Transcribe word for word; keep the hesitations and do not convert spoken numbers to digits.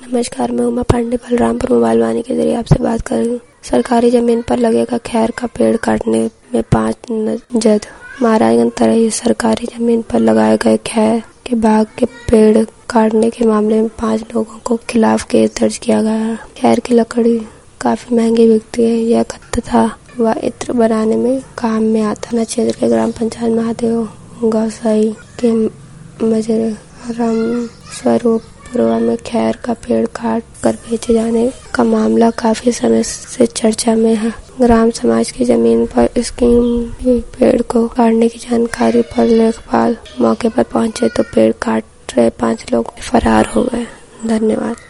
नमस्कार, मैं उमा पांडे बलरामपुर मोबाइल वाणी के जरिए आपसे बात कर रही हूँ। सरकारी जमीन पर लगेगा खैर का पेड़ काटने में पांच नामजद। महाराजगंज तरही सरकारी जमीन पर लगाए गए खैर के बाग के पेड़ काटने के मामले में पांच लोगों को खिलाफ केस दर्ज किया गया है। खैर की लकड़ी काफी महंगी बिकती है। यह तथा व इत्र बनाने में काम में आता है। क्षेत्र के ग्राम पंचायत महादेव गौसाई के मजरे राम स्वरूप पूर्व में खैर का पेड़ काट कर बेचे जाने का मामला काफी समय से चर्चा में है। ग्राम समाज की जमीन पर स्कीम पेड़ को काटने की जानकारी पर लेखपाल मौके पर पहुंचे तो पेड़ काट रहे पांच लोग फरार हो गए। धन्यवाद।